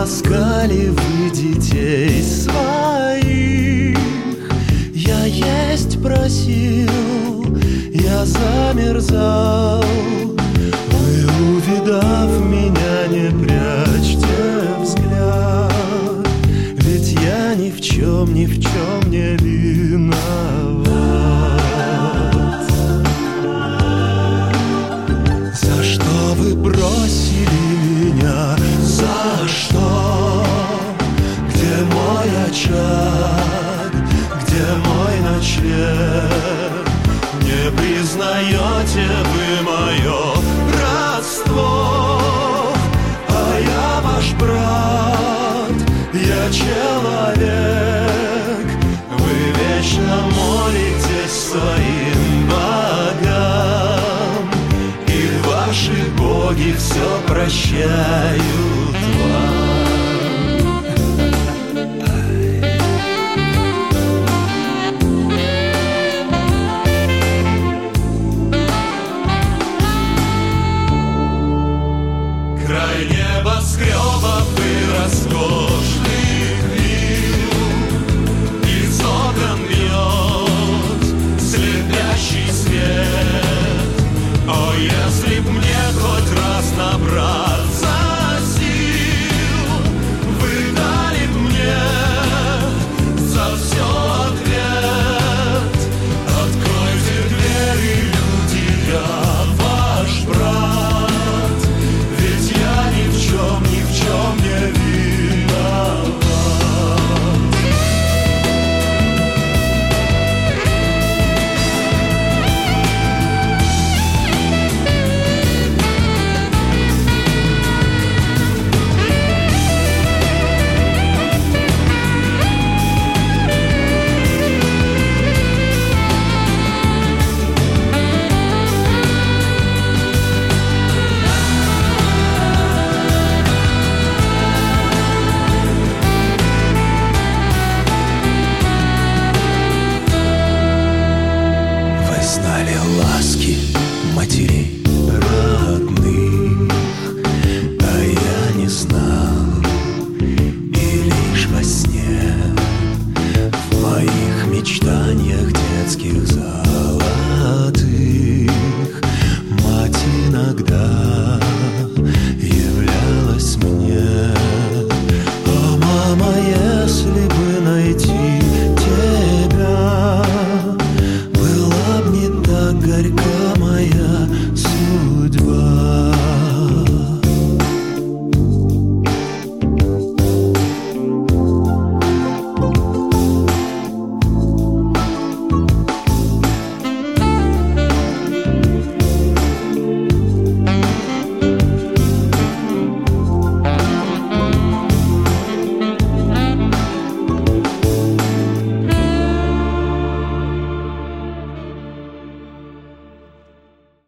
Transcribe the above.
таскали вы детей своих. Я есть просил, я замерзал. Вы, увидав меня, не прячьте взгляд, ведь я ни в чем не виноват. За что вы бросили меня? За что? Где мой очаг? Где мой ночлег? Не признаете вы мое родство? А я ваш брат, я человек. Вы вечно молитесь своим богам, и ваши боги все прощают.